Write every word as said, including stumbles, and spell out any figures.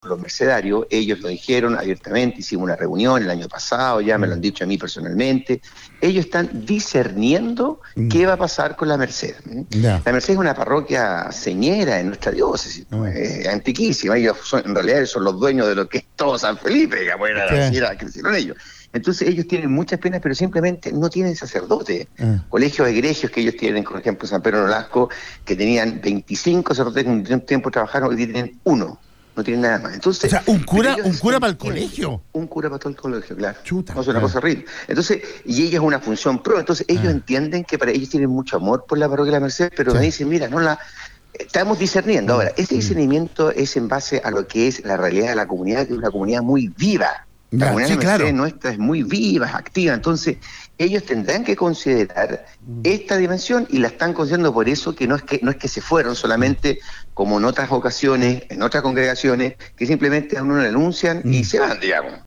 los mercedarios, ellos lo dijeron abiertamente, hicimos una reunión el año pasado, ya me lo han dicho a mí personalmente, ellos están discerniendo mm. qué va a pasar con la Merced. Yeah. La Merced es una parroquia señera en nuestra diócesis, mm. es antiquísima, ellos son, en realidad son los dueños de lo que es todo San Felipe, digamos, era la señora que hicieron ellos. Entonces ellos tienen muchas penas, pero simplemente no tienen sacerdotes. Uh. Colegios egregios que ellos tienen, por ejemplo, San Pedro Nolasco, que tenían veinticinco sacerdotes que en un tiempo trabajaron, hoy tienen uno. No tienen nada más. Entonces, o sea, un cura, un cura para el colegio. Un cura para todo el colegio, claro. Chuta, no es una claro. cosa horrible. Entonces, y ella es una función pro. Entonces, ellos ah. entienden que para ellos tienen mucho amor por la parroquia de la Merced, pero sí. me dicen, mira, no la... Estamos discerniendo. Ahora, ese discernimiento es en base a lo que es la realidad de la comunidad, que es una comunidad muy viva. La ya, comunidad sí, de Mercedes claro. nuestra es muy viva, es activa, entonces ellos tendrán que considerar mm. esta dimensión y la están considerando por eso que no es que no es que se fueron solamente como en otras ocasiones, en otras congregaciones, que simplemente a uno le anuncian mm. y se van, digamos.